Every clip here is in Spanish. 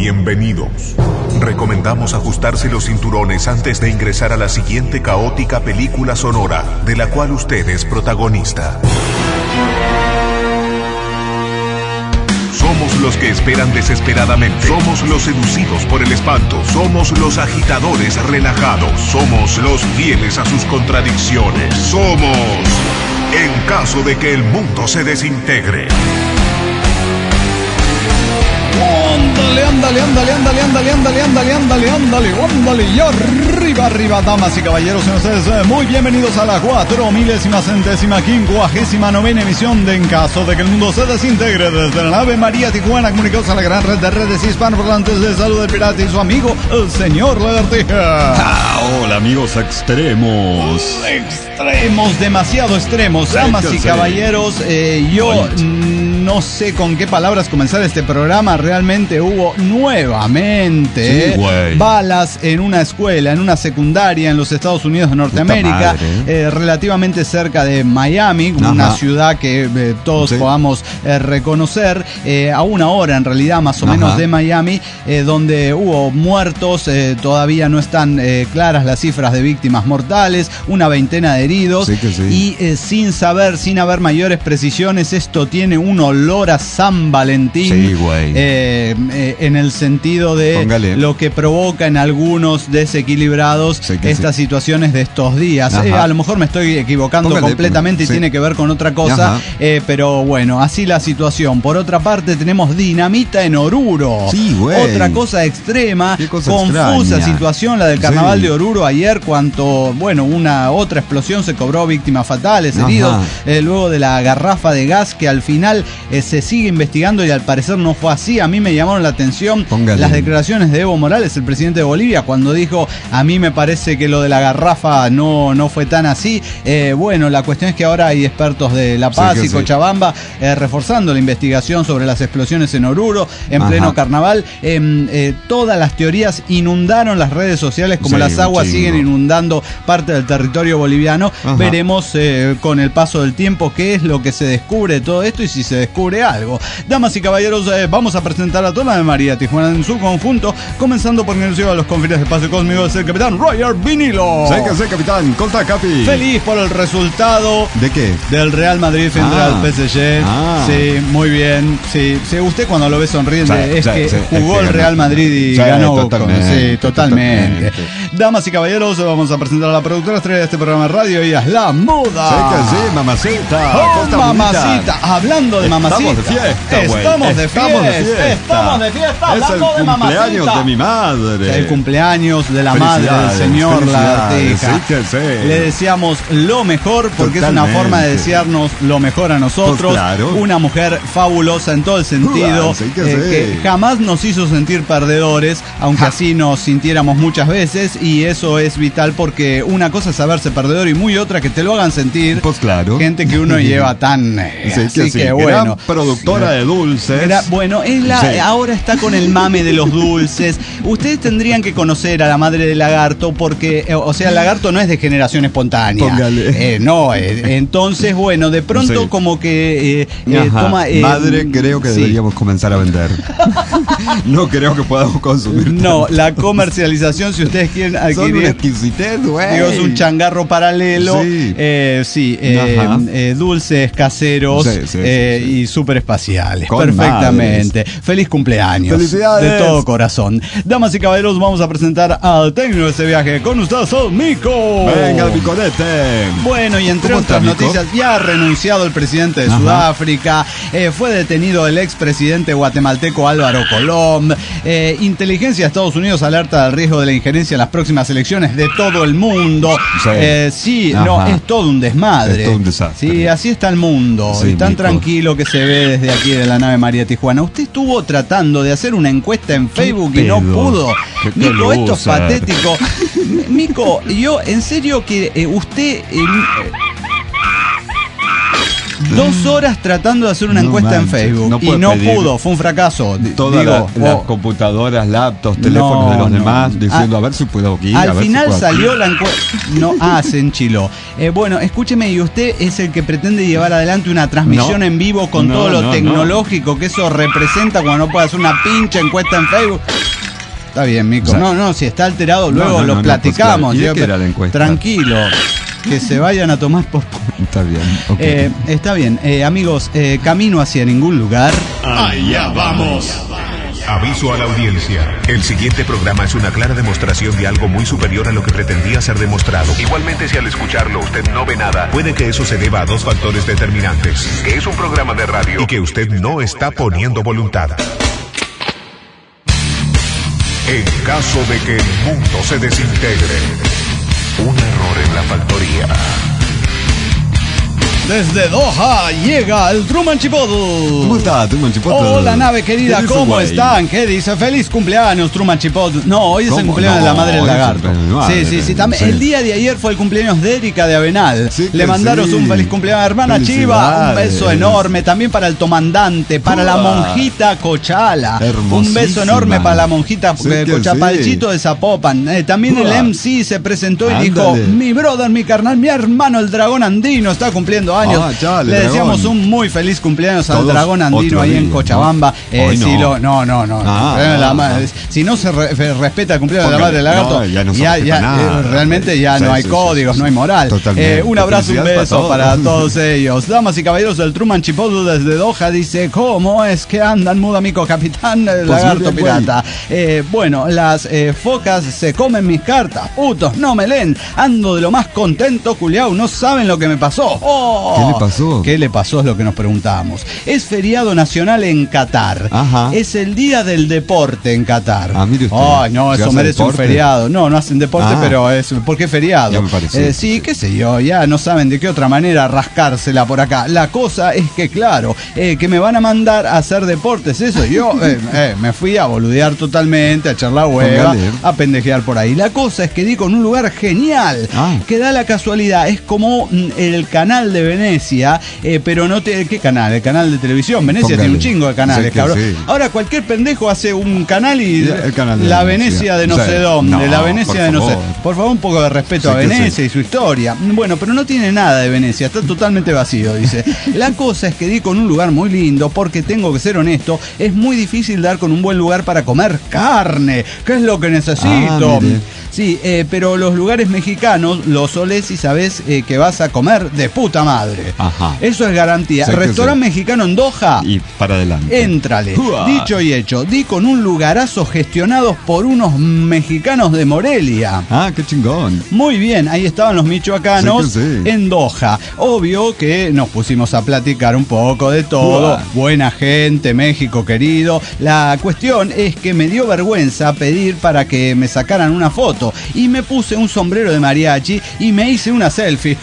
bienvenidos. Recomendamos ajustarse los cinturones antes de ingresar a la siguiente caótica película sonora, de la cual usted es protagonista. Somos los que esperan desesperadamente. Somos los seducidos por el espanto. Somos los agitadores relajados. Somos los fieles a sus contradicciones. Somos En caso de que el mundo se desintegre. Ándale. Y arriba, damas y caballeros, ustedes muy bienvenidos a la 4000ª emisión de En caso de que el mundo se desintegre, desde la nave María Tijuana, comunicados a la gran red de redes hispanoparlantes. Les saluda el pirata y su amigo, el señor Lagartija. Hola, amigos extremos. Demasiado extremos, damas y caballeros. Yo no sé con qué palabras comenzar este programa. Realmente hubo nuevamente balas en una escuela, en una secundaria en los Estados Unidos de Norteamérica, relativamente cerca de Miami, una ciudad que todos podamos reconocer, a una hora en realidad más o menos de Miami, donde hubo muertos. Todavía no están claras las cifras de víctimas mortales, una veintena de heridos, y sin haber mayores precisiones, esto tiene un olor a San Valentín, en el sentido de lo que provoca en algunos desequilibrados estas situaciones de estos días. A lo mejor me estoy equivocando completamente y tiene que ver con otra cosa, pero bueno, así la situación. Por otra parte, tenemos dinamita en Oruro, otra cosa extrema, confusa situación, la del carnaval de Oruro ayer, una otra explosión se cobró víctimas fatales, heridos, luego de la garrafa de gas, que al final se sigue investigando y al parecer no fue así. A mí me llamaron la atención las declaraciones de Evo Morales, el presidente de Bolivia, cuando dijo: a mí me parece que lo de la garrafa no fue tan así. La cuestión es que ahora hay expertos de La Paz y Cochabamba reforzando la investigación sobre las explosiones en Oruro en pleno carnaval. Todas las teorías inundaron las redes sociales, como las aguas siguen inundando parte del territorio boliviano. Veremos con el paso del tiempo qué es lo que se descubre de todo esto y si se descubre algo. Damas y caballeros, vamos a presentar a toda la de María Tijuana en su conjunto, comenzando por quien nos lleva a los confines del espacio cósmico, es el capitán Roger Vinilo. Sí, capitán, conta, capi. Feliz por el resultado. ¿De qué? Del Real Madrid frente al PSG. Sí, muy bien. Sí, usted cuando lo ve sonriente jugó el Real Madrid y ganó. Totalmente. Damas y caballeros, vamos a presentar a la productora estrella de este programa de radio. Ella es la Muda. Sí, mamacita. Mamacita. Hablando de mamacita. Estamos de fiesta. Hablando de mamacita. El cumpleaños de mi madre. El cumpleaños de la madre del señor Lagartija. Le deseamos lo mejor, porque es una forma de desearnos lo mejor a nosotros. Una mujer fabulosa en todo el sentido, que jamás nos hizo sentir perdedores, aunque así nos sintiéramos muchas veces, y eso es vital, porque una cosa es saberse perdedor y muy otra que te lo hagan sentir gente que uno lleva tan... así que gran productora de dulces. Ahora está con el mame de los dulces. Ustedes tendrían que conocer a la madre de Lagarto, porque, el Lagarto no es de generación espontánea. Entonces, de pronto como que toma... madre, creo que deberíamos comenzar a vender. No creo que podamos consumir. No, la comercialización, si ustedes quieren adquirir... Son una exquisitez, es un changarro paralelo. Dulces caseros y súper espaciales. Perfectamente. Feliz cumpleaños. Felicidades. De todo corazón. Damas y caballeros, vamos a presentar al técnico de este viaje. Con ustedes, el Mico. Venga, el Miconete. Y entre otras noticias, ya ha renunciado el presidente de Sudáfrica. Fue detenido el expresidente guatemalteco Álvaro Colom. Inteligencia de Estados Unidos alerta del riesgo de la injerencia en las próximas elecciones de todo el mundo. Es todo un desmadre. Es todo un desastre. Sí, así está el mundo. Y tan tranquilo que se ve desde aquí de la nave María Tijuana. Usted estuvo tratando de hacer una encuesta en Facebook y no pudo. Mico, esto es patético. Mico, yo en serio que usted... 2 horas tratando de hacer una encuesta en Facebook y no pudo, fue un fracaso. Todas las computadoras, laptops, teléfonos de los demás, diciendo a ver si puedo ir. Al final salió la encuesta. Se enchiló. Bueno, escúcheme, y usted es el que pretende llevar adelante una transmisión en vivo con todo lo tecnológico que eso representa cuando no puede hacer una pinche encuesta en Facebook. Está bien, Mico. Si está alterado, luego lo platicamos. Pues, ¿qué era la encuesta? Tranquilo. Que se vayan a tomar por... Está bien. Okay. Está bien. Amigos, camino hacia ningún lugar. Allá vamos. Aviso a la audiencia. El siguiente programa es una clara demostración de algo muy superior a lo que pretendía ser demostrado. Igualmente, si al escucharlo usted no ve nada, puede que eso se deba a 2 factores determinantes. Que es un programa de radio y que usted no está poniendo voluntad. En caso de que el mundo se desintegre, un error en la factoría. Desde Doha llega el Truman Chipotle. ¿Cómo está, Truman Chipotle? Hola, nave querida, ¿cómo están? ¿Qué dice? Feliz cumpleaños, Truman Chipotle. No, hoy es el cumpleaños de la madre del lagarto. Sí. También. El día de ayer fue el cumpleaños de Erika de Avenal. Le mandaron un feliz cumpleaños a hermana Chiva. Un beso enorme. También para el tomandante, para la monjita Cochala. Un beso enorme para la monjita Cochapalchito de Zapopan. También el MC se presentó y dijo: mi brother, mi carnal, mi hermano, el dragón andino, está cumpliendo años. Le decíamos un muy feliz cumpleaños al dragón andino ahí en Cochabamba. Si no se respeta el cumpleaños de la madre del lagarto, realmente ya no hay códigos, no hay moral. Un abrazo, un beso para todos ellos. Damas y caballeros del Truman Chipotle desde Doha dice: ¿cómo es que andan, Mudamico, capitán del lagarto pirata? Bueno, las focas se comen mis cartas, putos, no me leen. Ando de lo más contento, culiao, no saben lo que me pasó. ¿Qué le pasó? ¿Qué le pasó? Es lo que nos preguntábamos. Es feriado nacional en Qatar. Ajá. Es el día del deporte en Qatar. Mire usted. Ay, no, eso merece un feriado. No hacen deporte, pero es ¿por qué feriado? Ya me pareció. Sí, qué sé yo, ya no saben de qué otra manera rascársela por acá. La cosa es que, claro, que me van a mandar a hacer deportes, eso. Yo me fui a boludear totalmente, a echar la hueva, a pendejear por ahí. La cosa es que di con un lugar genial, que da la casualidad, es como el canal de Venecia, pero no te... ¿Qué canal? El canal de televisión. Venecia tiene un chingo de canales, cabrón. Sí. Ahora cualquier pendejo hace un canal y la Venecia de no sé dónde, la Venecia de no sé. Por favor, un poco de respeto a Venecia y su historia. Bueno, pero no tiene nada de Venecia, está totalmente vacío, dice. La cosa es que di con un lugar muy lindo, porque tengo que ser honesto, es muy difícil dar con un buen lugar para comer carne, que es lo que necesito. Sí, pero los lugares mexicanos los solés y sabés que vas a comer de puta madre. Ajá. Eso es garantía. Restaurante mexicano en Doha. Y para adelante. Éntrale. Dicho y hecho, di con un lugarazo gestionados por unos mexicanos de Morelia. Qué chingón. Muy bien, ahí estaban los michoacanos en Doha. Obvio que nos pusimos a platicar un poco de todo. Buena gente, México querido. La cuestión es que me dio vergüenza pedir para que me sacaran una foto y me puse un sombrero de mariachi y me hice una selfie.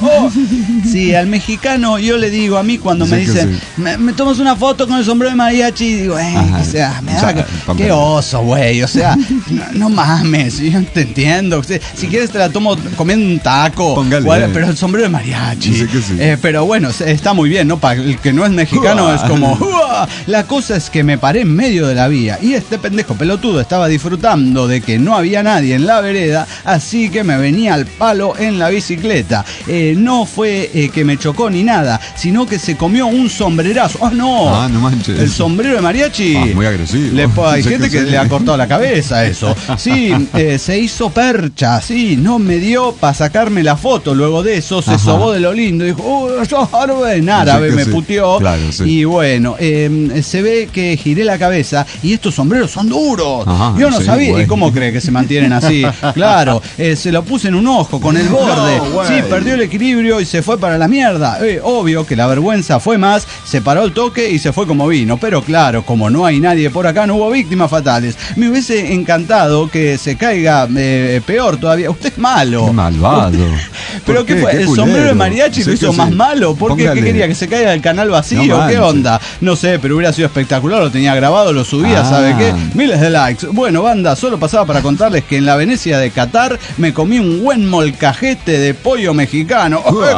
Sí, al mexicano yo le digo, a mí cuando me dicen, me tomas una foto con el sombrero de mariachi, digo, o sea, qué oso, güey, o sea, no mames, yo te entiendo. Si quieres te la tomo comiendo un taco, pero el sombrero de mariachi. Pero bueno, está muy bien, ¿no? Para el que no es mexicano es como... La cosa es que me paré en medio de la vía y este pendejo pelotudo estaba disfrutando de que no había nadie en la vereda, así que me venía al palo en la bicicleta. No fue que me chocó ni nada, sino que se comió un sombrerazo. ¡Oh, no! No manches. El sombrero de mariachi. Muy agresivo. Hay gente que le ha cortado la cabeza eso. Sí, se hizo percha, sí, no me dio para sacarme la foto. Luego de eso se sobó de lo lindo. Dijo, sos árabe, en árabe, me puteó. Claro, y bueno, se ve que giré la cabeza y estos sombreros son duros. Yo no sabía. Güey. ¿Y cómo cree que se mantienen así? Claro, se lo puse en un ojo con el borde. Sí, perdió el equilibrio y se fue para la mierda. Obvio que la vergüenza fue más, se paró el toque y se fue como vino. Pero claro, como no hay nadie por acá, no hubo víctimas fatales. Me hubiese encantado que se caiga peor todavía. Usted es malo. Qué malvado. ¿Pero qué fue? ¿El sombrero de mariachi lo hizo más malo? ¿Por qué? ¿Qué quería? ¿Que se caiga del canal vacío? ¿Qué onda? No sé, pero hubiera sido espectacular. Lo tenía grabado, lo subía, ¿sabe qué? Miles de likes. Bueno, banda, solo pasaba para contarles que en la Venecia de Qatar me comí un buen molcajete de pollo mexicano. ¡Excelente!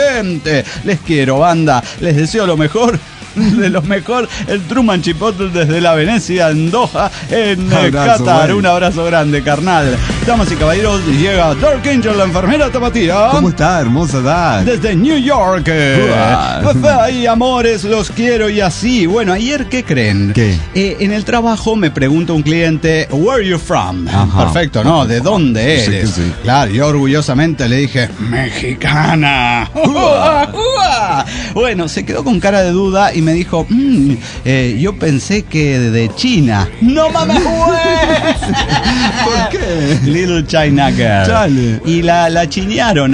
gente. Les quiero, banda. Les deseo lo mejor. De lo mejor, el Truman Chipotle desde la Venecia en Doha, en Qatar. Un abrazo grande, carnal. Damas y caballeros, llega Dark Angel, la enfermera tapatía. ¿Cómo está, hermosa Dark? Desde New York. Ay, amores, los quiero y así. Bueno, ayer, ¿qué creen? ¿Qué? En el trabajo me pregunta un cliente, where are you from? Ajá. Perfecto, ¿no? ¿De dónde eres? Sí, sí. Claro, yo orgullosamente le dije, mexicana. Bueno, se quedó con cara de duda y me dijo, yo pensé que de China. ¡No mames, güey! ¿Por qué? Little China Girl. Chale. Y la chinearon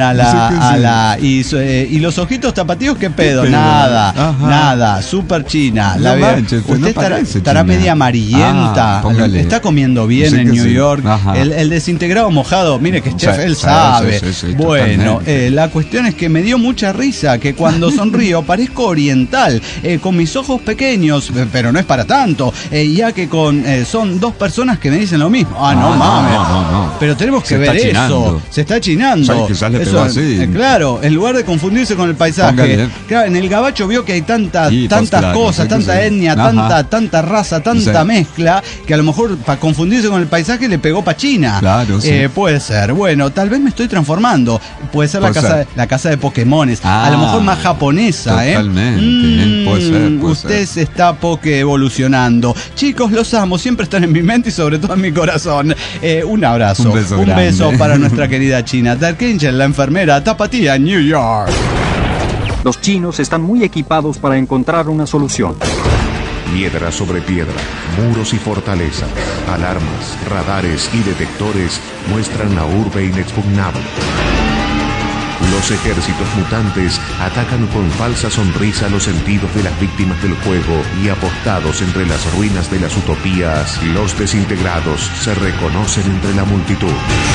y los ojitos tapatíos, ¿qué pedo? ¿Qué pedo? Nada, Ajá. nada, super china. No manches, usted no estará parece media china. amarillenta. Póngale. Está comiendo bien Sí en que New sí. York. Ajá. El desintegrado mojado, mire que es chef, Sí, él sí, sabe. sí, Bueno, totalmente. la cuestión es que me dio mucha risa que cuando sonrío parezco oriental, con mis ojos pequeños, pero no es para tanto, ya que son dos personas que me dicen lo mismo. No mames. No. Pero tenemos que Se ver está eso. chinando. Se está chinando. Sí, quizás le pegó así. Claro, en lugar de confundirse con el paisaje. Póngale. Claro, en el gabacho vio que hay tantas Claro, cosas, sí que tanta sí. etnia, Ajá. tanta raza, tanta Sí. mezcla, que a lo mejor para confundirse con el paisaje le pegó para China. Claro, sí. Puede ser. Bueno, tal vez me estoy transformando. Puede ser la casa de Pokémones. A lo mejor más japonesa, Totalmente. Puede ser. Usted se está evolucionando. Chicos, los amo. Siempre están en mi mente y sobre todo en mi corazón. Un abrazo. Un beso grande. Para nuestra querida China. Dark Angel, la enfermera tapatía, New York. Los chinos están muy equipados para encontrar una solución. Piedra sobre piedra, muros y fortalezas, alarmas, radares y detectores muestran la urbe inexpugnable. Los ejércitos mutantes atacan con falsa sonrisa los sentidos de las víctimas del juego y apostados entre las ruinas de las utopías, los desintegrados se reconocen entre la multitud.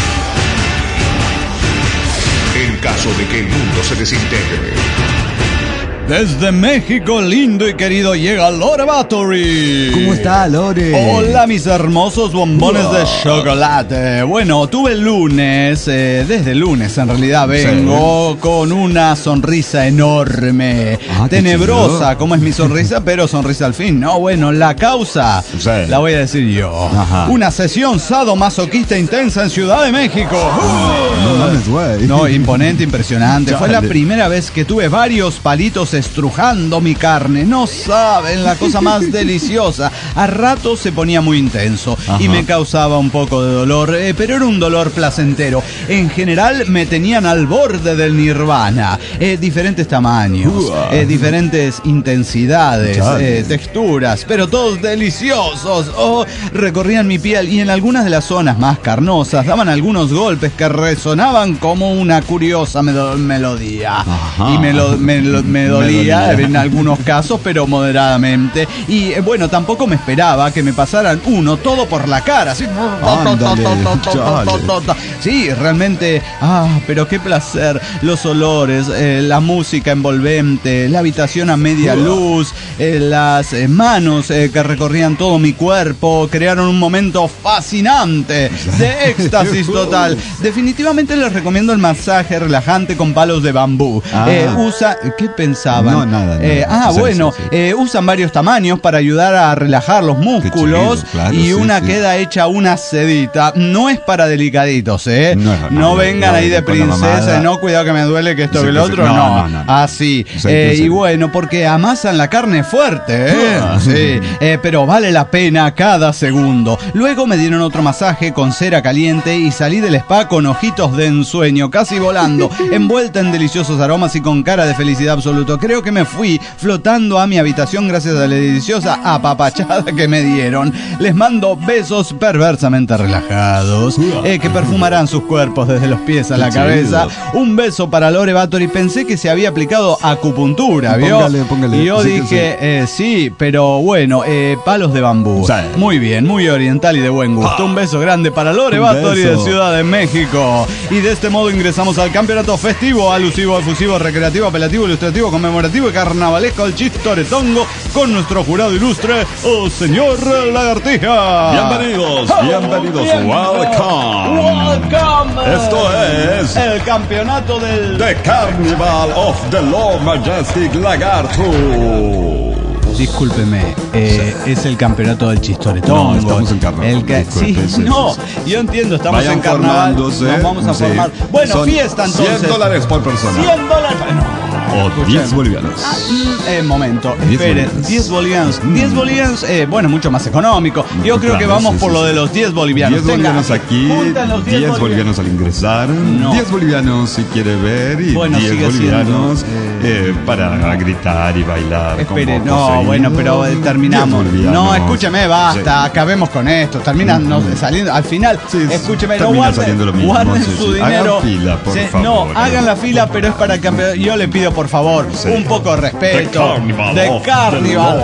En caso de que el mundo se desintegre. Desde México, lindo y querido, llega Lore Bathory. ¿Cómo está, Lore? Hola, mis hermosos bombones de chocolate. Bueno, tuve el lunes, desde el lunes en realidad vengo con una sonrisa enorme, tenebrosa, como es mi sonrisa, pero sonrisa al fin, ¿no? Bueno, la causa, la voy a decir yo. Ajá. Una sesión sadomasoquista intensa en Ciudad de México. No mames, güey. No, imponente, impresionante. Fue la Chale. primera vez que tuve varios palitos estrujando mi carne. No saben, la cosa más deliciosa. A ratos se ponía muy intenso y me causaba un poco de dolor, pero era un dolor placentero. En general me tenían al borde del nirvana. Diferentes tamaños, diferentes intensidades, texturas, pero todos deliciosos. Recorrían mi piel y en algunas de las zonas más carnosas daban algunos golpes que resonaban como una curiosa melodía. Y me dolía en algunos casos, pero moderadamente. Y bueno, tampoco me esperaba que me pasaran uno todo por la cara, así. Sí, realmente, pero qué placer. Los olores, la música envolvente, la habitación a media luz, las manos que recorrían todo mi cuerpo, crearon un momento fascinante de éxtasis total. Definitivamente les recomiendo el masaje relajante con palos de bambú. ¿Qué pensaban? No, nada. Bueno, usan varios tamaños para ayudar a relajar los músculos. Chido, claro, y sí, una sí. queda hecha una sedita. No es para delicaditos, No vengan ahí de con la princesa, mamada. no, cuidado que me duele que esto Sí, que el sí, otro, sí. no. No. Así. Sí, Y bueno, porque amasan la carne fuerte, Sí, pero vale la pena cada segundo. Luego me dieron otro masaje con cera caliente y salí del spa con ojitos de ensueño, casi volando, envuelta en deliciosos aromas y con cara de felicidad absoluta. Creo que me fui flotando a mi habitación gracias a la deliciosa apapachada que me dieron. Les mando besos perversamente relajados, que perfumarán sus cuerpos desde los pies a la cabeza. Un beso para Lore Bathory. Pensé que se había aplicado acupuntura, ¿vio? Póngale. Y yo Sí, dije, sí, pero bueno, palos de bambú. Sí. Muy bien, muy oriental y de buen gusto. Un beso grande para Lore Bathory de Ciudad de México. Y de este modo ingresamos al campeonato festivo, alusivo, efusivo, recreativo, apelativo, ilustrativo, conmemorativo, conmemorativo y carnavalesco al Chistoretongo con nuestro jurado ilustre, el señor Lagartija. Bienvenidos, welcome. Esto es el campeonato del The Carnival of the Lord Majestic Lagarto. Discúlpeme, es el campeonato del Chistoretongo. No, estamos en carnaval. Yo entiendo, estamos Vayan en carnaval. Nos vamos a formar. Bueno, son fiesta entonces. $100 por persona. $100. O 10 bolivianos. Momento, esperen. 10 bolivianos. 10 bolivianos, bueno, mucho más económico. Yo creo que vamos por lo de los 10 bolivianos. 10 bolivianos aquí, 10 bolivianos al ingresar, 10 bolivianos si quiere ver y 10 bolivianos para gritar y bailar. Espere, bueno, pero terminamos. No, escúcheme, basta, acabemos con esto. Terminan saliendo, al final, escúcheme, no guarden su dinero. Hagan fila, por favor. No, hagan la fila, pero es para el campeonato. Yo le pido, por favor, un poco de respeto. The Carnival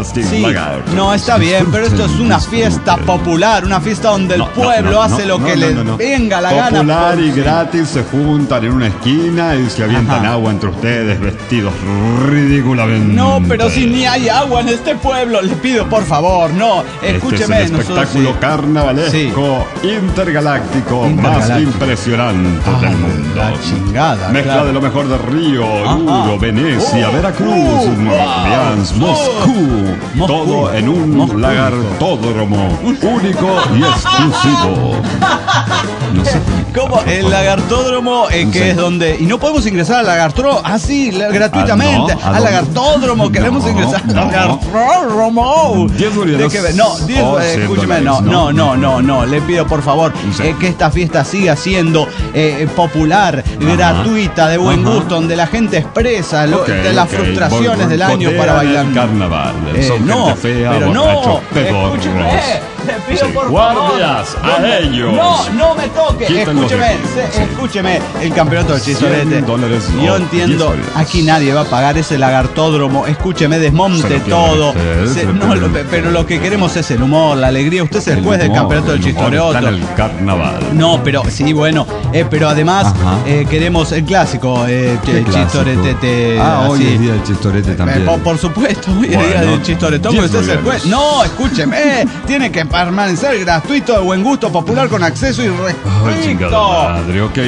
No, está bien, pero esto es una fiesta popular, una fiesta donde el pueblo hace lo que le venga la gana. Popular y gratis, se juntan en una esquina y se avientan agua entre ustedes vestidos ridículamente. No, pero si ni hay agua en este pueblo, le pido, por favor, no, escúcheme. Este es el espectáculo carnavalesco intergaláctico más impresionante del mundo. La chingada. Mezcla de lo mejor de Río, Oruro, Venecia, Veracruz, Nueva Orleans, Moscú. Todo en un lagartódromo único y exclusivo. No sé. ¿Cómo? El lagartódromo, que es donde... Y no podemos ingresar al lagartódromo así, gratuitamente. Al lagartódromo, queremos ingresar al lagartódromo. 10 bolivianos. Escúcheme, no. Le pido, por favor, que esta fiesta siga siendo popular, gratuita, de buen gusto, donde la gente expresa de las frustraciones del año para bailar. Carnaval. Son gente fea, pero borrachos, pedorros. Le pido por guardias favor. A ellos. No me toque. Escúcheme. El campeonato del Chistorete. Yo entiendo, aquí nadie va a pagar ese lagartódromo. Escúcheme, desmonte todo. Pero lo que queremos es el humor, la alegría. Usted es el juez del campeonato del Chistorete. Está en el carnaval. No, pero sí, bueno. Pero además queremos el clásico. Chistorete. Hoy es día del Chistorete también. Por supuesto, hoy es día del Chistoretón. Usted es el juez. No, escúcheme. Tiene que permanecer gratuito, de buen gusto, popular, con acceso y respeto. Ay, chingada madre, ok.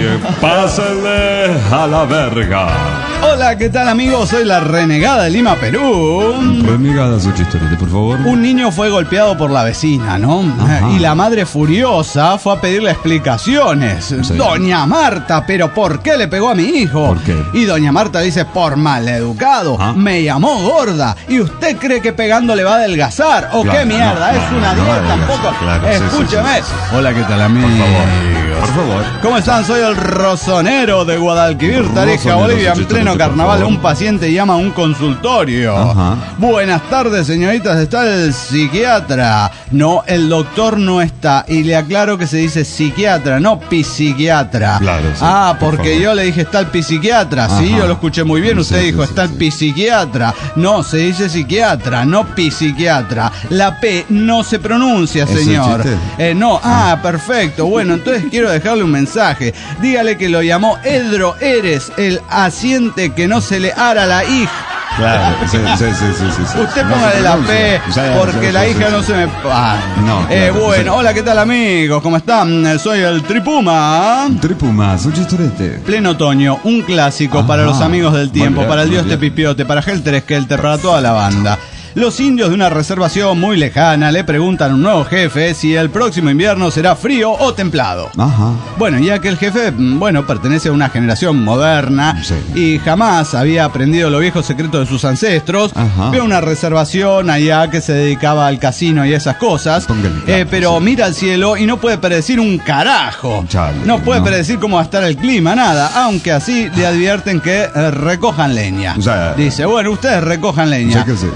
Pásenle a la verga. Hola, ¿qué tal, amigos? Soy la renegada de Lima, Perú. Renegada su Chistorete, por favor. Un niño fue golpeado por la vecina, ¿no? Y la madre furiosa fue a pedirle explicaciones. Sí. Doña Marta, ¿pero por qué le pegó a mi hijo? ¿Por qué? Y doña Marta dice, por maleducado. Me llamó gorda. ¿Y usted cree que pegando le va a adelgazar? ¿O qué mierda? Es una dieta tampoco. Escúcheme. Sí. Hola, ¿qué tal, amigos? Por favor. ¿Cómo están? Soy el Rosonero de Guadalquivir, Tarija, Bolivia. En pleno carnaval, un paciente llama a un consultorio. Buenas tardes, señoritas. ¿Está el psiquiatra? No, el doctor no está. Y le aclaro que se dice psiquiatra, no psiquiatra. Claro, sí, porque yo le dije, está el psiquiatra. Sí, yo lo escuché muy bien. Usted dijo, está el psiquiatra. No, se dice psiquiatra, no psiquiatra. La P no se pronuncia, señor. No, perfecto. Bueno, entonces quiero dejarle un mensaje. Dígale que lo llamó Edro Eres, el asiente que no se le ara la hija. Claro, sí. Usted póngale la P, porque la hija no se me... Bueno, hola, ¿qué tal, amigos? ¿Cómo están? Soy el Tripuma. Tripuma, su Chistorete. Pleno otoño, un clásico para los amigos del tiempo, para el dios Tepipiote, para Helter Skelter, para toda la banda. Los indios de una reservación muy lejana le preguntan a un nuevo jefe si el próximo invierno será frío o templado. Bueno, ya que el jefe, pertenece a una generación moderna y jamás había aprendido los viejos secretos de sus ancestros, vio una reservación allá que se dedicaba al casino y esas cosas, pero mira al cielo y no puede predecir un carajo. No puede predecir cómo va a estar el clima, nada, aunque así le advierten que recojan leña. Dice, bueno, ustedes recojan leña, pero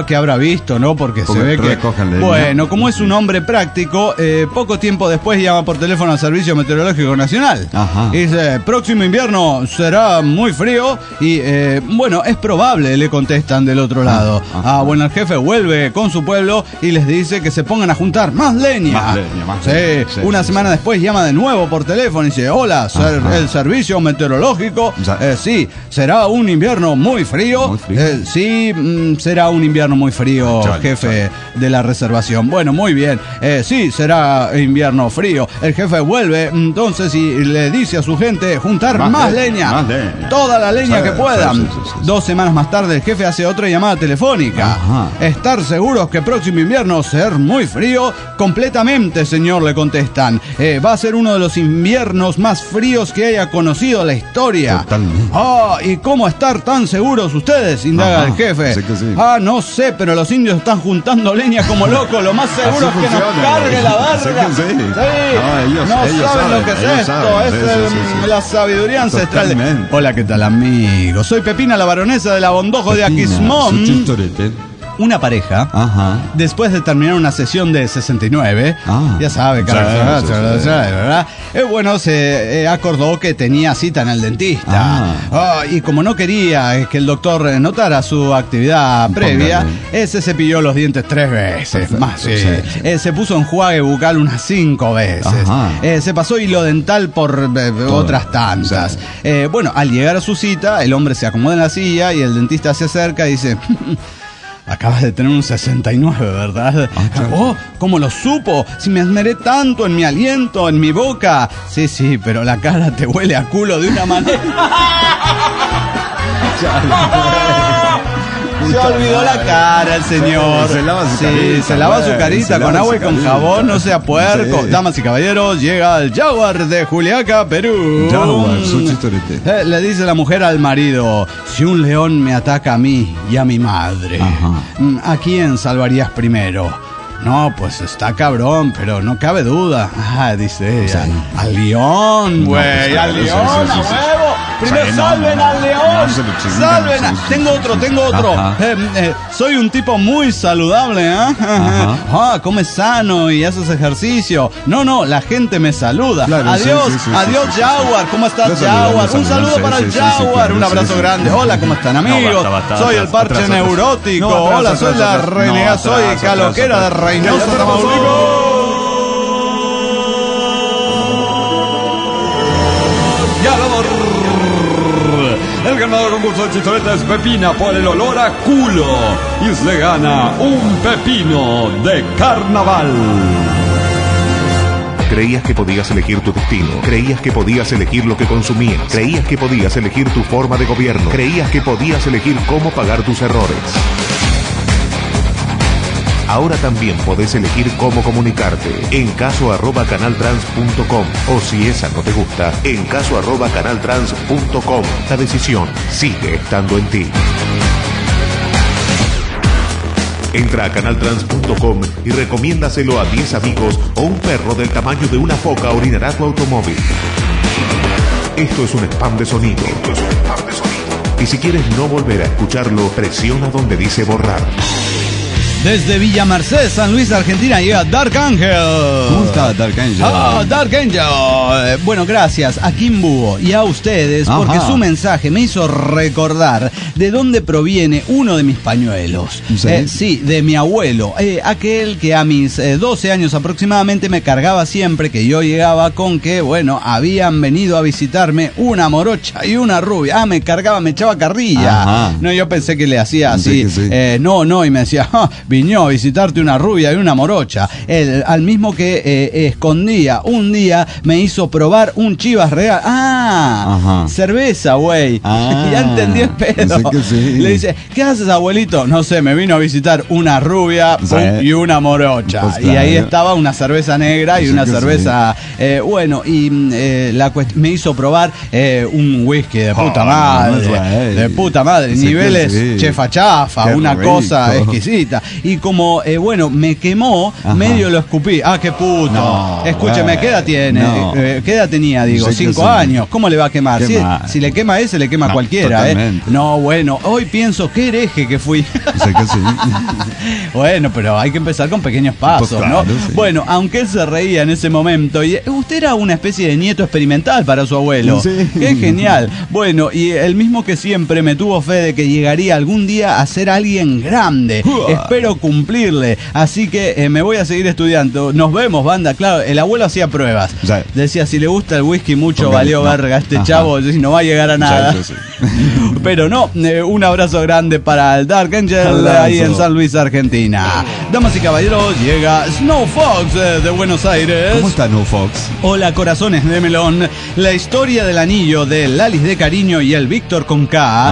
que habrá visto, ¿no? Porque se ve que... Bueno, como es un hombre práctico, poco tiempo después llama por teléfono al Servicio Meteorológico Nacional. Ajá. Y dice, próximo invierno será muy frío y, bueno, es probable, le contestan del otro lado. Bueno, el jefe vuelve con su pueblo y les dice que se pongan a juntar más leña. Sí. Una semana después llama de nuevo por teléfono y dice, hola, el Servicio Meteorológico. Sí, será un invierno muy frío. Sí, será un invierno muy frío, jefe de la reservación. Bueno, muy bien. Sí, será invierno frío. El jefe vuelve entonces y le dice a su gente juntar más leña. Toda la leña que puedan. 2 semanas más tarde el jefe hace otra llamada telefónica. Estar seguros que próximo invierno ser muy frío. Completamente, señor, le contestan. Va a ser uno de los inviernos más fríos que haya conocido la historia. Totalmente. ¿Y cómo estar tan seguros ustedes? Indaga el jefe. Sí. No sé, pero los indios están juntando leña como locos. Lo más seguro es que nos cargue la verga. Ellos saben lo que es esto. Es la sabiduría ancestral. Hola, ¿qué tal, amigo? Soy Pepina, la baronesa de la Bondojo de Aquismón. Una pareja, después de terminar una sesión de 69, ya sabe, bueno, se acordó que tenía cita en el dentista. Y como no quería que el doctor notara su actividad previa, se cepilló los dientes 3 veces. Más, se puso enjuague bucal unas 5 veces. Se pasó hilo dental por otras tantas. Bueno, al llegar a su cita, el hombre se acomoda en la silla y el dentista se acerca y dice... Acabas de tener un 69, ¿verdad? ¿Cómo lo supo? Si me esmeré tanto en mi aliento, en mi boca. Sí, pero la cara te huele a culo de una manera. Se olvidó la cara el señor. Se lava su carita. Se lava su carita con agua y con jabón, no sea puerco. Damas y caballeros, llega el Jaguar de Juliaca, Perú. Le dice la mujer al marido, si un león me ataca a mí y a mi madre, ¿a quién salvarías primero? No, pues está cabrón, pero no cabe duda. Dice ella. Al león, güey, al león, a huevo. Primero salven al león. Salven. Tengo otro. Soy un tipo muy saludable, come sano y haces ejercicio. No, la gente me saluda. Adiós, Jaguar. ¿Cómo estás, Jaguar? Un saludo para el Jaguar. Un abrazo grande. Hola, ¿cómo están, amigos? Soy el parche neurótico. Hola, soy la renegada, soy caloquera de Reynosa, Tamaulipas. El ganador del concurso de chistoreta es Pepina por el olor a culo. Y se gana un pepino de carnaval. Creías que podías elegir tu destino. Creías que podías elegir lo que consumías. Creías que podías elegir tu forma de gobierno. Creías que podías elegir cómo pagar tus errores. Ahora también podés elegir cómo comunicarte. En caso@canaltrans.com. O si esa no te gusta, en caso@canaltrans.com. La decisión sigue estando en ti. Entra a canaltrans.com y recomiéndaselo a 10 amigos o un perro del tamaño de una foca orinará tu automóvil. Esto es un spam de sonido. Y si quieres no volver a escucharlo, presiona donde dice borrar. Desde Villa Merced, San Luis, Argentina, llega Dark Angel. ¿Cómo está Dark Angel? Dark Angel. Bueno, gracias a Kim Búho y a ustedes porque su mensaje me hizo recordar de dónde proviene uno de mis pañuelos. Sí, de mi abuelo. Aquel que a mis 12 años aproximadamente me cargaba siempre que yo llegaba con que, bueno, habían venido a visitarme una morocha y una rubia. Me cargaba, me echaba carrilla. No, yo pensé que le hacía así. No, y me decía... Vino a visitarte una rubia y una morocha. Al mismo que escondía. Un día me hizo probar un Chivas Regal. Cerveza, güey. Ya entendí el pedo. Le dice, ¿qué haces, abuelito? No sé, me vino a visitar una rubia y una morocha. Pues claro. Y ahí estaba una cerveza negra y una cerveza... bueno, y me hizo probar un whisky de puta madre. De puta madre. Niveles chefa chafa, una cosa exquisita. y como, bueno, me quemó, medio lo escupí. Ah, qué puto. No, escúcheme, ¿qué edad tiene? No. ¿Qué edad tenía? Digo, 5 años. ¿Cómo le va a quemar? Si le quema ese, le quema a cualquiera. No, bueno, hoy pienso, qué hereje que fui. Sé que sí. Bueno, pero hay que empezar con pequeños pasos, pues claro, ¿no? Sí. Bueno, aunque él se reía en ese momento, y usted era una especie de nieto experimental para su abuelo. Sí. Qué genial. Bueno, y el mismo que siempre me tuvo fe de que llegaría algún día a ser alguien grande. Espero cumplirle. Así que me voy a seguir estudiando. Nos vemos, banda. Claro, el abuelo hacía pruebas. Sí. Decía, si le gusta el whisky mucho, porque valió verga este chavo, no va a llegar a nada. Sí. Pero no, un abrazo grande para el Dark Angel ahí en San Luis, Argentina. Damas y caballeros, llega Snow Fox de Buenos Aires. ¿Cómo está Snow Fox? Hola, corazones de melón. La historia del anillo del Alice de Cariño y el Víctor con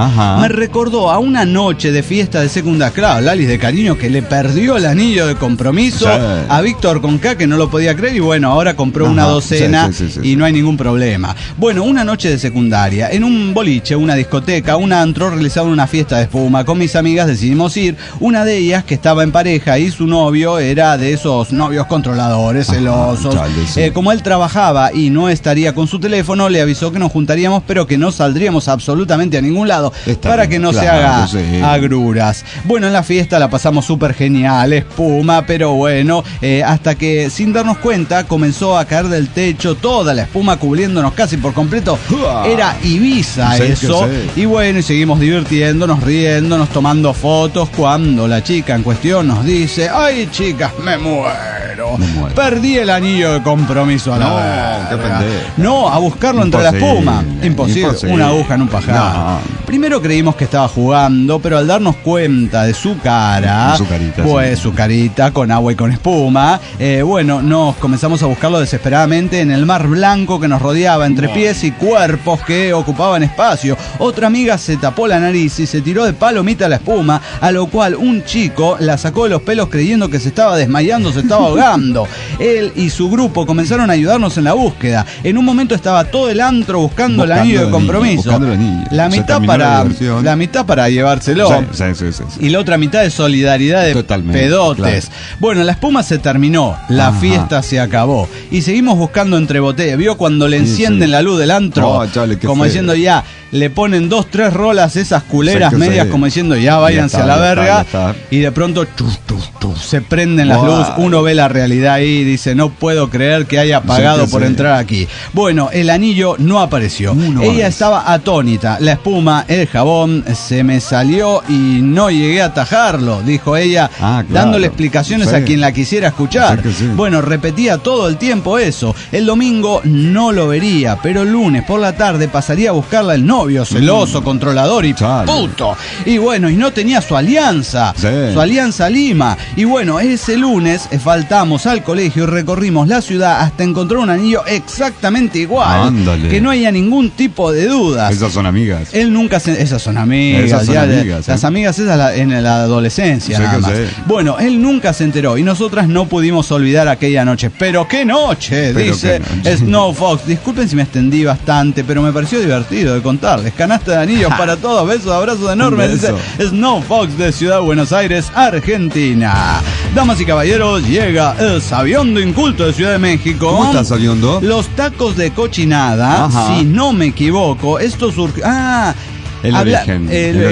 K me recordó a una noche de fiesta de secundaria. Claro, el Alice de Cariño que le perdió el anillo de compromiso a Víctor con K, que no lo podía creer, y bueno, ahora compró una docena y no hay ningún problema. Bueno, una noche de secundaria, en un boliche, una discoteca, un antro, realizaban una fiesta de espuma. Con mis amigas decidimos ir. Una de ellas, que estaba en pareja y su novio era de esos novios controladores, celosos. Como él trabajaba y no estaría con su teléfono, le avisó que nos juntaríamos, pero que no saldríamos absolutamente a ningún lado para que no se haga agruras. Bueno, en la fiesta la pasamos súper genial, espuma, pero bueno, hasta que sin darnos cuenta comenzó a caer del techo toda la espuma cubriéndonos casi por completo. Era Ibiza eso. Y bueno, y seguimos divirtiéndonos, riéndonos, tomando fotos, cuando la chica en cuestión nos dice: ay, chicas, me muero. Perdí el anillo de compromiso a la verga. No, a buscarlo entre la espuma. Imposible. Una aguja en un pajar. Primero creímos que estaba jugando, pero al darnos cuenta de su cara, su carita con agua y con espuma, bueno, nos comenzamos a buscarlo desesperadamente en el mar blanco que nos rodeaba, entre pies y cuerpos que ocupaban espacio. Otra amiga se tapó la nariz y se tiró de palomita a la espuma, a lo cual un chico la sacó de los pelos creyendo que se estaba desmayando, se estaba ahogando. Él y su grupo comenzaron a ayudarnos en la búsqueda. En un momento estaba todo el antro buscando el anillo de compromiso. La mitad para llevárselo. Y la otra mitad de solidaridad de pedotes. Claro. Bueno, la espuma se terminó, la fiesta se acabó y seguimos buscando entre botellas. ¿Vio cuando le encienden la luz del antro? Como diciendo ya, le ponen 2, 3 rolas esas culeras medias como diciendo ya váyanse a la verga. Y de pronto se prenden las luces, uno ve la realidad ahí y dice: no puedo creer que haya pagado por entrar aquí. Bueno, el anillo no apareció. Ella estaba atónita. La espuma, el jabón se me salió y no llegué a atajarlo, dijo ella, dándole explicaciones a quien la quisiera escuchar. Bueno, repetía todo el tiempo eso. El domingo no lo vería, pero el lunes por la tarde pasaría a buscarla el novio, celoso, controlador y puto. Y bueno, y no tenía su alianza Lima. Y bueno, ese lunes faltamos al colegio y recorrimos la ciudad hasta encontrar un anillo exactamente igual. Ándale. Que no haya ningún tipo de dudas. Esas son amigas. Él nunca se... Esas son amigas. Las amigas esas en la adolescencia nada más. Bueno, él nunca se enteró y nosotras no pudimos olvidar aquella noche. Pero qué noche, dice Snow Fox. Disculpen si me extendí bastante, pero me pareció divertido de contarles. Canasta de anillos para todos, besos, abrazos enormes, dice Snow Fox de Ciudad de Buenos Aires, Argentina. Damas y caballeros, llega el Sabiondo Inculto de Ciudad de México. ¿Cómo estás, Sabiondo? Los tacos de cochinada, si no me equivoco, esto surgió... El origen.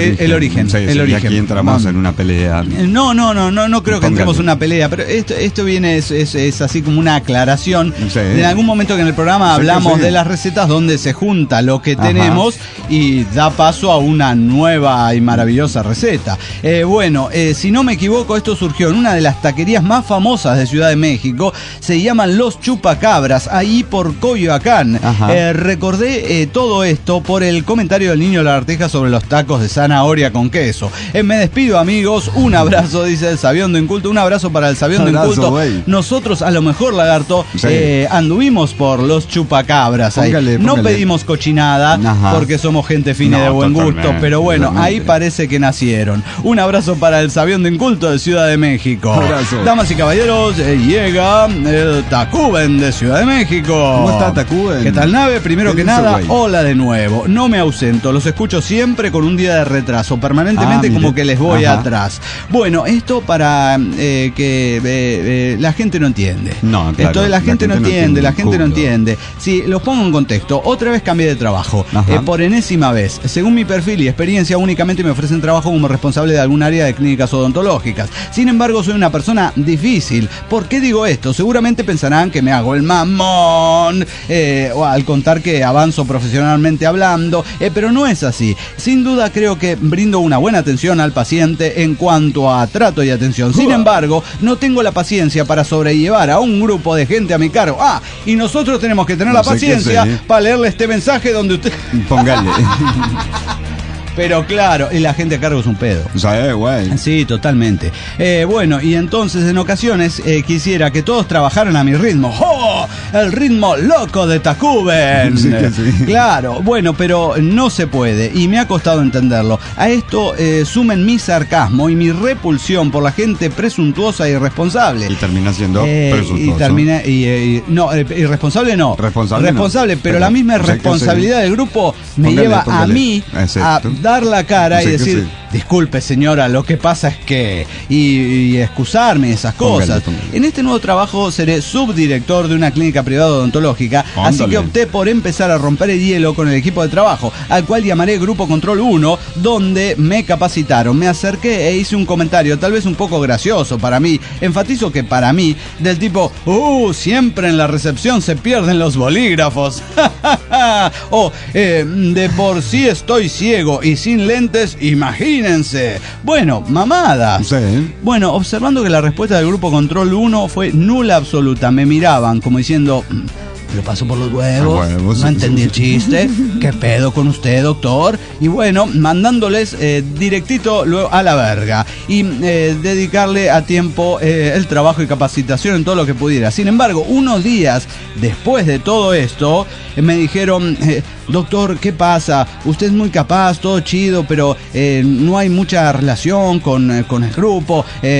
Y aquí entramos en una pelea. No creo que entremos en una pelea, pero esto viene, es así como una aclaración. En algún momento que en el programa hablamos de las recetas donde se junta lo que tenemos y da paso a una nueva y maravillosa receta. Si no me equivoco, esto surgió en una de las taquerías más famosas de Ciudad de México. Se llaman Los Chupacabras, ahí por Coyoacán. Recordé todo esto por el comentario del niño Lagarteja sobre los tacos de zanahoria con queso. Me despido, amigos. Un abrazo, dice el Sabiondo Inculto. Un abrazo para el Sabiondo Inculto. Wey. Nosotros, a lo mejor, Lagarto, anduvimos por Los Chupacabras. No pedimos cochinada porque somos gente fina de buen gusto, pero bueno, ahí parece que nacieron. Un abrazo para el Sabiondo Inculto de Ciudad de México. Abrazo. Damas y caballeros, llega el Tacuben de Ciudad de México. ¿Cómo está, Tacuben? ¿Qué tal, nave? Primero que nada, hola de nuevo. No me ausento, los escucho siempre con un día de retraso, permanentemente como que les voy atrás. Bueno, esto para que la gente no entiende. No, claro. Entonces la gente no entiende. Sí, los pongo en contexto. Otra vez cambié de trabajo, por enésima vez. Según mi perfil y experiencia, únicamente me ofrecen trabajo como responsable de algún área de clínicas odontológicas. Sin embargo, soy una persona difícil. ¿Por qué digo esto? Seguramente pensarán que me hago el mamón al contar que avanzo profesionalmente hablando, pero no es así. Sin duda creo que brindo una buena atención al paciente en cuanto a trato y atención. Sin embargo, no tengo la paciencia para sobrellevar a un grupo de gente a mi cargo. Y nosotros tenemos que tener la paciencia para leerle este mensaje donde usted... Póngale. Pero claro, y la gente a cargo es un pedo. Sí, totalmente. Bueno, y entonces en ocasiones quisiera que todos trabajaran a mi ritmo. ¡Oh! El ritmo loco de Tacuben. Sí. Claro, bueno, pero no se puede y me ha costado entenderlo. A esto sumen mi sarcasmo y mi repulsión por la gente presuntuosa e irresponsable. Y termina siendo presuntuoso. Irresponsable no. Responsable, pero la misma responsabilidad del grupo me lleva a mí a dar la cara y decir, disculpe señora, lo que pasa es que... Y excusarme esas cosas. En este nuevo trabajo seré subdirector de una clínica privada odontológica, así que opté por empezar a romper el hielo con el equipo de trabajo, al cual llamaré Grupo Control 1, donde me capacitaron. Me acerqué e hice un comentario, tal vez un poco gracioso para mí, enfatizo que para mí, del tipo, siempre en la recepción se pierden los bolígrafos. O, de por sí estoy ciego y sin lentes, imagínense. Bueno, mamada. Sí. Bueno, observando que la respuesta del Grupo Control 1 fue nula absoluta, me miraban como diciendo... Lo paso por los huevos, no entendí el chiste. ¿Qué pedo con usted, doctor? Y bueno, mandándoles directito luego a la verga y dedicarle a tiempo el trabajo y capacitación en todo lo que pudiera. Sin embargo, unos días después de todo esto, me dijeron... doctor, ¿qué pasa? Usted es muy capaz, todo chido, pero no hay mucha relación con el grupo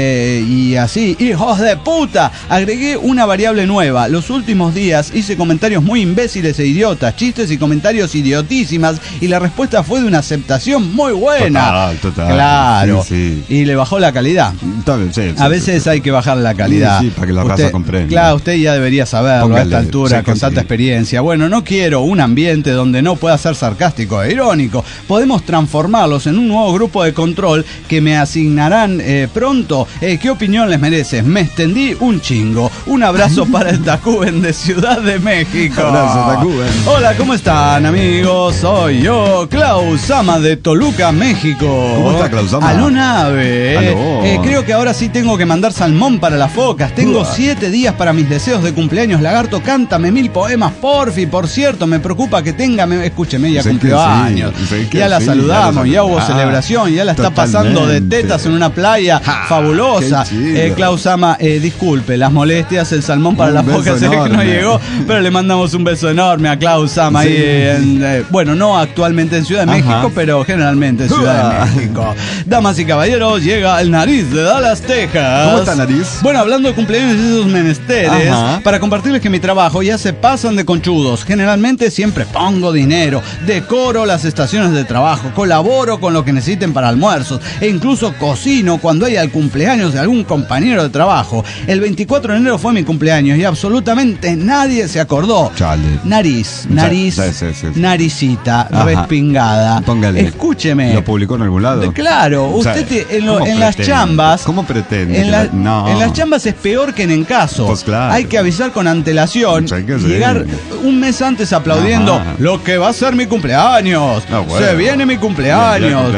y así. ¡Hijos de puta! Agregué una variable nueva. Los últimos días hice comentarios muy imbéciles e idiotas, chistes y comentarios idiotísimas, y la respuesta fue de una aceptación muy buena. Total. Claro. Sí. Y le bajó la calidad. A veces hay que bajar la calidad. Sí, para que la raza comprenda. Claro, usted ya debería saberlo a esta altura, con tanta experiencia. Bueno, no quiero un ambiente donde no pueda ser sarcástico e irónico. Podemos transformarlos en un nuevo grupo de control que me asignarán pronto. ¿Qué opinión les merece? Me extendí un chingo. Un abrazo para el Tacuben de Ciudad de México. Abrazo, Tacuben. Hola, ¿cómo están, amigos? Soy yo, Klaus Sama de Toluca, México. ¿Cómo está, Klaus Sama? Aló, nave. Aló. Creo que ahora sí tengo que mandar salmón para las focas. Tengo 7 días para mis deseos de cumpleaños. Lagarto, cántame 1000 poemas, porfi. Por cierto, me preocupa que tenga... Escúcheme, ya cumplió años. Ya la saludamos, ya hubo celebración, ya la está pasando de tetas en una playa fabulosa. Klaus Sama, disculpe las molestias, el salmón para las focas que no llegó, pero le mandamos un beso enorme a Klaus Sama ahí bueno, no actualmente en Ciudad de México, pero generalmente en Ciudad de México. Damas y caballeros, llega el Nariz de Dallas, Texas. ¿Cómo está, Nariz? Bueno, hablando de cumpleaños y esos menesteres, para compartirles que mi trabajo ya se pasan de conchudos. Generalmente siempre pongo dinero, decoro las estaciones de trabajo, colaboro con lo que necesiten para almuerzos e incluso cocino cuando haya el cumpleaños de algún compañero de trabajo. El 24 de enero fue mi cumpleaños y absolutamente nadie se acordó. Chale. Nariz, Sí. Naricita, respingada. Póngale. Escúcheme. ¿Lo publicó en algún lado? Claro, usted en las chambas... ¿Cómo pretende? En las chambas es peor que en encaso. Pues claro. Hay que avisar con antelación, llegar un mes antes aplaudiendo lo que va a ser mi cumpleaños. Se viene mi cumpleaños.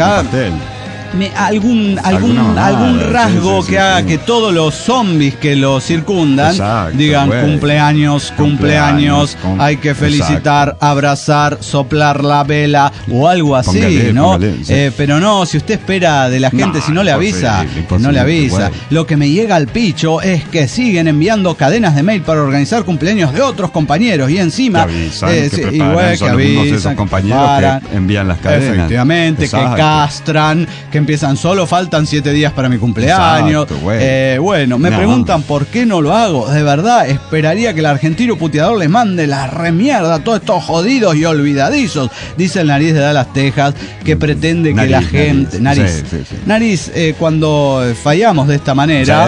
Algún rasgo que haga que todos los zombies que lo circundan digan cumpleaños, hay que felicitar, abrazar, soplar la vela o algo así, ¿no? Pero no, si usted espera de la gente, si no le avisa, no le avisa. Lo que me llega al picho es que siguen enviando cadenas de mail para organizar cumpleaños de otros compañeros y encima esos compañeros que envían las cadenas. Efectivamente, que castran, que empiezan solo, faltan 7 días para mi cumpleaños. Exacto, me preguntan por qué no lo hago. De verdad, esperaría que el argentino puteador les mande la remierda a todos estos jodidos y olvidadizos, dice el Nariz de Dallas, Texas, que pretende que la gente... Nariz, cuando fallamos de esta manera,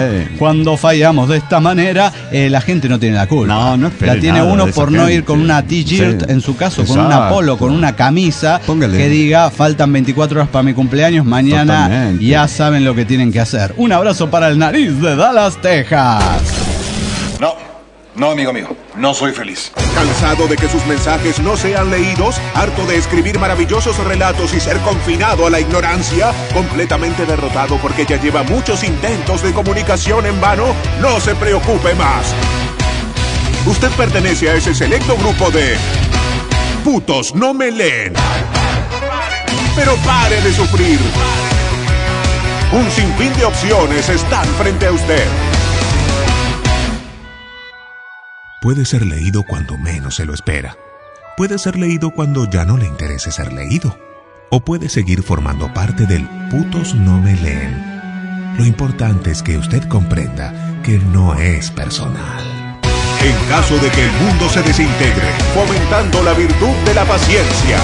la gente no tiene la culpa. No la tiene uno por no ir con una t-shirt, en su caso con una polo, con una camisa, que diga, faltan 24 horas para mi cumpleaños, mañana ya saben lo que tienen que hacer. Un abrazo para el Nariz de Dallas, Texas. No, amigo mío, no soy feliz. ¿Cansado de que sus mensajes no sean leídos? ¿Harto de escribir maravillosos relatos y ser confinado a la ignorancia? ¿Completamente derrotado porque ya lleva muchos intentos de comunicación en vano? No se preocupe más. Usted pertenece a ese selecto grupo de putos no me leen. Pero pare de sufrir. Un sinfín de opciones están frente a usted. Puede ser leído cuando menos se lo espera. Puede ser leído cuando ya no le interese ser leído. O puede seguir formando parte del putos no me leen. Lo importante es que usted comprenda que no es personal. En caso de que el mundo se desintegre, fomentando la virtud de la paciencia.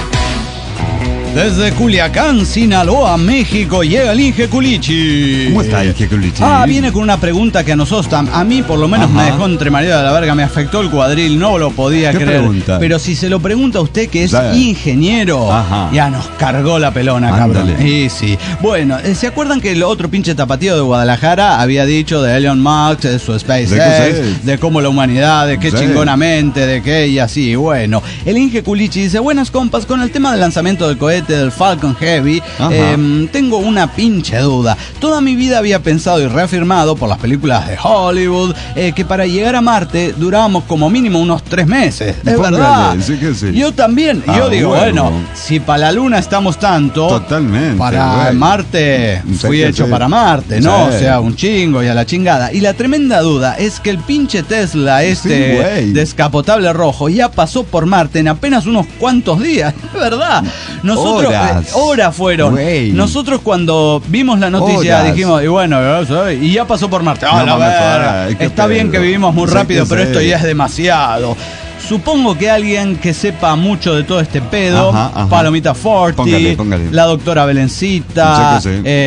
Desde Culiacán, Sinaloa, México, llega el Inge Culichi. ¿Cómo está Inge Culichi? Viene con una pregunta que a nosotros, a mí por lo menos me dejó entre marido de la verga, me afectó el cuadril, no lo podía creer. Pregunta? Pero si se lo pregunta a usted que es ingeniero, ya nos cargó la pelona, cabrón. Y sí. Bueno, ¿se acuerdan que el otro pinche tapatío de Guadalajara había dicho de Elon Musk, de su SpaceX, de cómo la humanidad, de qué chingonamente, de qué y así? Bueno, el Inge Culichi dice, buenas compas, con el tema del lanzamiento del cohete del Falcon Heavy, tengo una pinche duda. Toda mi vida había pensado y reafirmado por las películas de Hollywood que para llegar a Marte durábamos como mínimo unos 3 meses. Es verdad. Sí. Yo también. Yo digo, bueno, si para la Luna estamos tanto, totalmente, para Marte fui hecho para Marte, ¿no? O sea, un chingo y a la chingada. Y la tremenda duda es que el pinche Tesla descapotable rojo ya pasó por Marte en apenas unos cuantos días. Es verdad. Nosotros horas fueron. Nosotros cuando vimos la noticia dijimos, y bueno, y ya pasó por Marte. Está bien que vivimos muy rápido, pero esto ya es demasiado. Supongo que alguien que sepa mucho de todo este pedo, Palomita Forti, póngale. La doctora Belencita,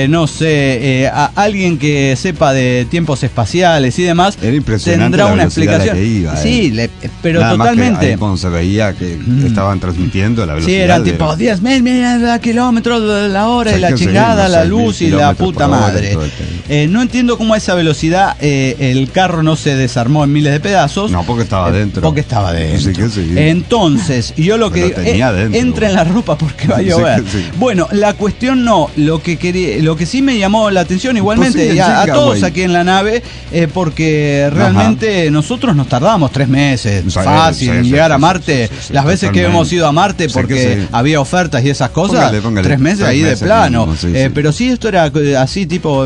alguien que sepa de tiempos espaciales y demás, tendrá una explicación. Pero nada totalmente. Cuando se veía que estaban transmitiendo la velocidad. Sí, eran tipo 10.000 kilómetros de la hora y la chingada, la luz y la puta madre. No entiendo cómo a esa velocidad el carro no se desarmó en miles de pedazos. No, porque estaba adentro. Sí. Entonces, yo lo que entra en la ropa porque va a llover. Bueno, la cuestión lo que sí me llamó la atención igualmente a todos aquí en la nave, porque realmente nosotros nos tardamos 3 meses fácil en llegar a Marte. Las veces que hemos ido a Marte porque había ofertas y esas cosas, 3 meses ahí de plano. Pero sí, esto era así tipo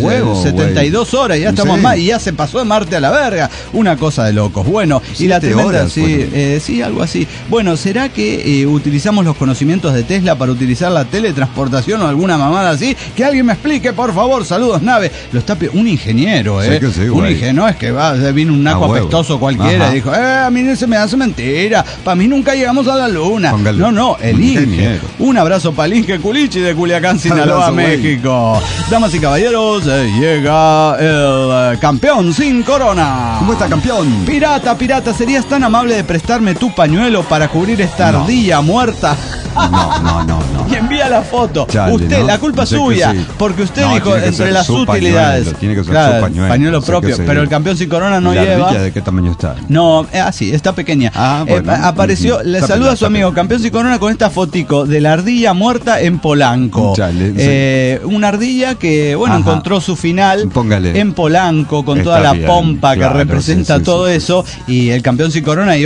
72 horas, ya estamos más y ya se pasó de Marte a la verga. Una cosa de locos. Bueno, y la tremenda sí, algo así. Bueno, ¿será que utilizamos los conocimientos de Tesla para utilizar la teletransportación o alguna mamada así? Que alguien me explique, por favor. Saludos, nave. Lo está un ingeniero, un ingeniero, no es que vino un naco apestoso cualquiera y dijo, a mí se me hace mentira, para mí nunca llegamos a la Luna. No, el Inge. Un abrazo para el Inge Culichi de Culiacán, Sinaloa, México. Damas y caballeros, llega el campeón sin corona. ¿Cómo está, campeón? Pirata, ¿serías tan amable de prestarme tu pañuelo para cubrir esta ardilla muerta? No. Y envía la foto. Usted, la culpa es suya, porque usted dijo entre las utilidades. Tiene que ser su pañuelo propio, pero el campeón sin corona no lleva. ¿De qué tamaño está? No, así, está pequeña. Apareció, le saluda a su amigo campeón sin corona con esta fotico de la ardilla muerta en Polanco. Una ardilla que, encontró su final en Polanco con toda la pompa que representa todo eso, y el campeón sin corona iba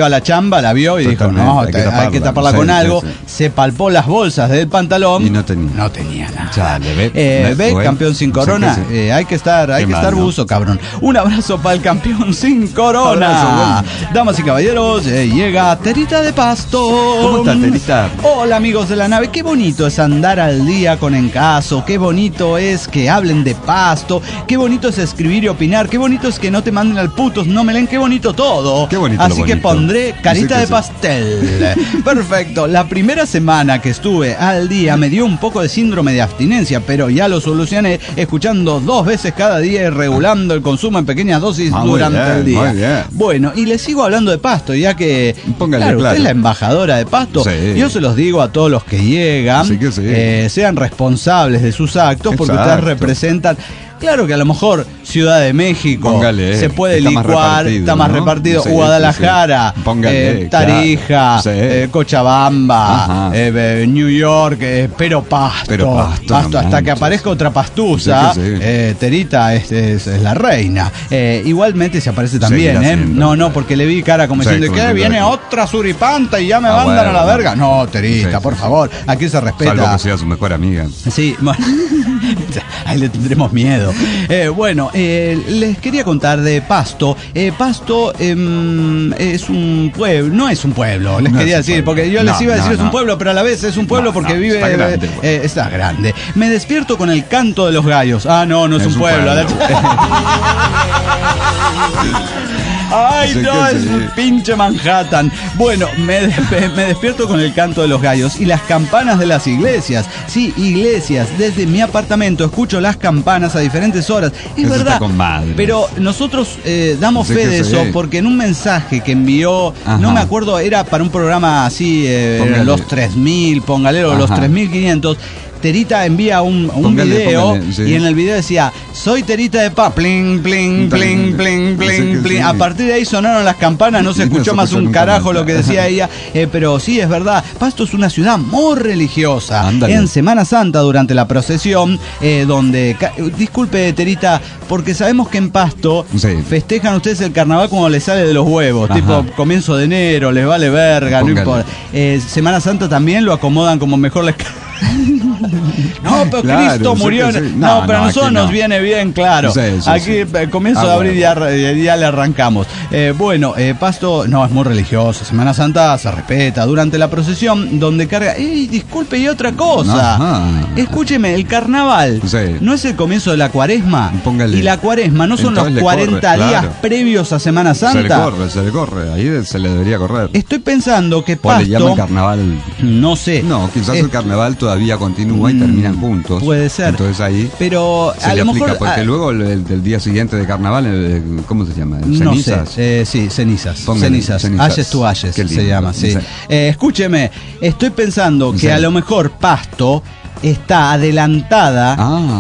a la chamba, la vio y dijo, no, hay que taparla con algo. Se palpó las bolsas del pantalón y no tenía nada. Chale, ¿Ves? Campeón sin corona. Hay que estar buzo, cabrón. Un abrazo para el campeón sin corona. Damas y caballeros, llega Terita de Pasto. ¿Cómo está, Terita? Hola, amigos de la nave. Qué bonito es andar al día con Encaso. Qué bonito es que hablen de Pasto. Qué bonito es escribir y opinar. Qué bonito es que no te manden al putos, no me leen. Qué bonito todo. Qué bonito. Así que pondré carita de pastel. Perfecto. La primera semana que estuve al día me dio un poco de síndrome de abstinencia, pero ya lo solucioné escuchando 2 veces cada día y regulando el consumo en pequeñas dosis durante el día. Muy bien. Bueno, y les sigo hablando de Pasto, ya que usted es la embajadora de Pasto. Sí. Yo se los digo a todos los que llegan, sean responsables de sus actos, porque ustedes representan. Claro que a lo mejor Ciudad de México se puede licuar, está más repartido. Sí, Guadalajara, Tarija, Cochabamba, New York, pero Pasto hasta que aparezca otra pastusa. Terita es la reina. Igualmente se aparece también, No, porque le vi cara como diciendo que viene otra suripanta y ya me mandan a la verga. No, Terita, por favor, aquí se respeta. Salvo que sea su mejor amiga. Sí, bueno, ahí le tendremos miedo. Les quería contar de Pasto. Pasto es un pueblo, no es un pueblo, les quería decir, porque yo les iba a decir es un pueblo, pero a la vez es un pueblo porque vive. Está grande. Me despierto con el canto de los gallos. No es un pueblo. Ay, no, es un pinche Manhattan. Bueno, me despierto con el canto de los gallos y las campanas de las iglesias. Sí, iglesias. Desde mi apartamento escucho las campanas a diferentes horas. Es verdad. Pero nosotros damos fe de eso porque en un mensaje que envió, no me acuerdo, era para un programa así, los 3000, póngale, o los 3500. Terita envía un video y en el video decía: soy Terita de Pasto, pling, pling, pling, pling, pling, pling. A partir de ahí sonaron las campanas, no se escuchó más un carajo lo que decía ella, pero sí, es verdad, Pasto es una ciudad muy religiosa. Ándale. En Semana Santa, durante la procesión, donde, disculpe Terita, porque sabemos que en Pasto festejan ustedes el carnaval como les sale de los huevos, tipo comienzo de enero, les vale verga, no importa. Semana Santa también lo acomodan como mejor les No, pero claro, Cristo murió. No, pero a nosotros nos viene bien, claro. Aquí, comienzo de abril, ya le arrancamos. Bueno, Pasto no es muy religioso. Semana Santa se respeta. Durante la procesión, donde carga. Disculpe, y otra cosa. Escúcheme, el carnaval no es el comienzo de la cuaresma. Y la cuaresma no son los 40 días previos a Semana Santa. Se le corre. Ahí se le debería correr. Estoy pensando que Pasto. ¿Le llaman carnaval? No sé. No, quizás el carnaval todavía continúa y terminan juntos. Puede ser. Entonces ahí pero se le aplica, porque luego el día siguiente de carnaval, ¿cómo se llama? ¿Cenizas? No sé. Sí, cenizas. Cenizas. Ashes to Ashes se llama, sí. Escúcheme, estoy pensando que a lo mejor Pasto está adelantada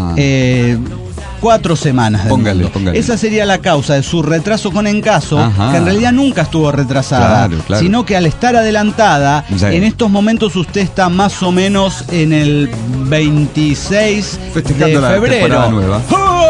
4 semanas. Póngale. Esa sería la causa de su retraso con Encaso, que en realidad nunca estuvo retrasada, sino que al estar adelantada, en estos momentos usted está más o menos en el 26 festejando de febrero. La nueva.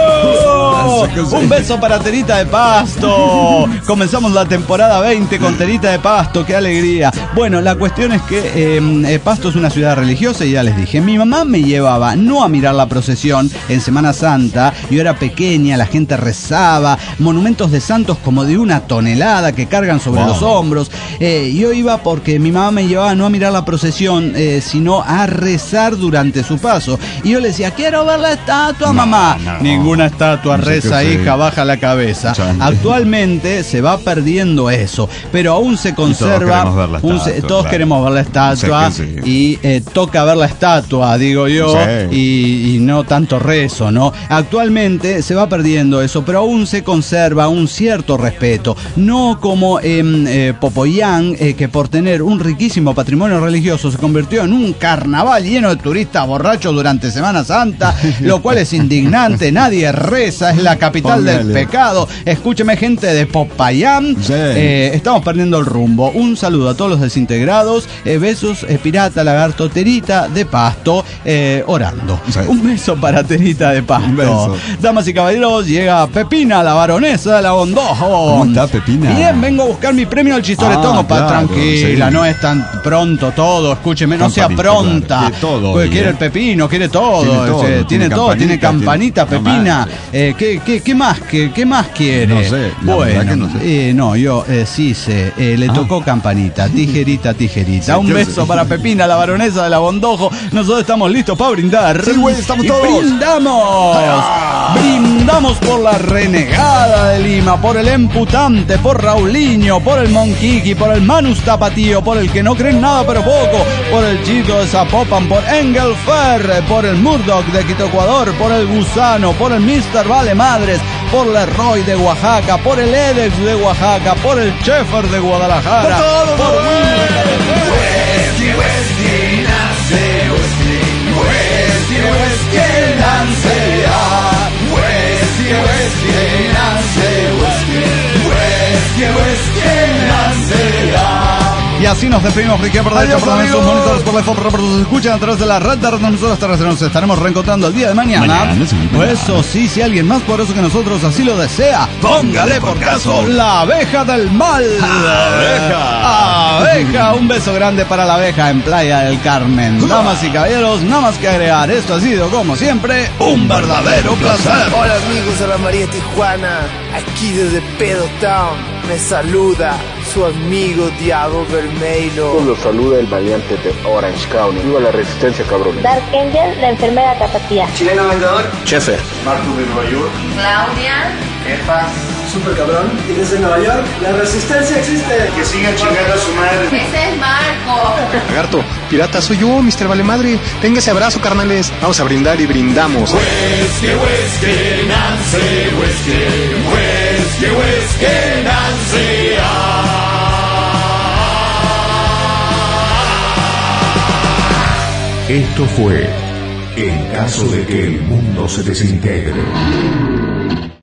Un beso para Terita de Pasto. Comenzamos la temporada 20 con Terita de Pasto, qué alegría. Bueno, la cuestión es que Pasto es una ciudad religiosa y ya les dije, mi mamá me llevaba no a mirar la procesión en Semana Santa. Yo era pequeña, la gente rezaba, monumentos de santos como de 1 tonelada que cargan sobre los hombros. Yo iba porque mi mamá me llevaba no a mirar la procesión, sino a rezar durante su paso. Y yo le decía, quiero ver la estatua, mamá. Ninguna estatua, reza, hija, baja la cabeza. Actualmente se va perdiendo eso, pero aún se conserva. Todos queremos ver la estatua y toca ver la estatua, digo yo, y no tanto rezo, ¿no? Actualmente se va perdiendo eso, pero aún se conserva un cierto respeto, no como en Popoyán, que por tener un riquísimo patrimonio religioso se convirtió en un carnaval lleno de turistas borrachos durante Semana Santa, lo cual es indignante. Nadie reza, es la capital del pecado. Escúcheme, gente de Popayán. Sí. Estamos perdiendo el rumbo. Un saludo a todos los desintegrados. Besos, Pirata, Lagarto, Terita de Pasto, orando. Sí. Un beso para Terita de Pasto. Un beso. Damas y caballeros, llega Pepina, la baronesa de la Bondojo. ¿Cómo está, Pepina? Bien, vengo a buscar mi premio al Chistoretongo. Claro, Tranquila, sí. no es tan pronto todo. Escúcheme, no sea Campanita, pronta. claro. Quiere todo Porque hoy, quiere el pepino, quiere todo. Tiene todo, Tiene campanita, tiene- Pepina. ¿Qué más? ¿Qué más quiere? No sé, la verdad que no sé. No, yo sí sé. Le tocó campanita, tijerita. Un yo beso sé. para Pepina, la baronesa de la Bondojo. Nosotros estamos listos para brindar. Sí, güey, estamos Y todos. ¡brindamos! Brindamos por la renegada de Lima, por el emputante, por Raulinho, por el Monquiqui, por el Manus Tapatío, por el que no cree en nada pero poco, por el Chico de Zapopan, por Engelfer, por el Murdoch de Quito, Ecuador, por el Gusano, por el Mr. Vale Madres, por la Roy de Oaxaca, por el Edex de Oaxaca, por el Sheffer de Guadalajara, por Y así nos despedimos, Ricky, por derecho, por sus monitores, por la foto, por sus escuchan a través de la red de nosotros nos estaremos reencontrando el día de mañana. Mañana, sí, mañana. Eso sí, si alguien más poderoso que nosotros así lo desea, póngale por caso la abeja del mal. Abeja. Un beso grande para la abeja en Playa del Carmen. Damas y caballeros, nada más que agregar. Esto ha sido, como siempre, un verdadero placer. Hola amigos de la María Tijuana, aquí desde Pedo Town, me saluda su amigo Diablo Vermelho. Los saluda el valiente de Orange County. Viva la resistencia, cabrones. Dark Angel, la enfermera tapatía. Chileno Vengador. Chefe. Marco de Nueva York. Claudia. Epa. Super cabrón. Y desde Nueva York, la resistencia existe. Que sigan chingando a su madre. Ese es Marco. Lagarto, pirata, soy yo, Mr. Vale Madre. Tenga ese abrazo, carnales. Vamos a brindar y brindamos. Esto fue En caso de que el mundo se desintegre.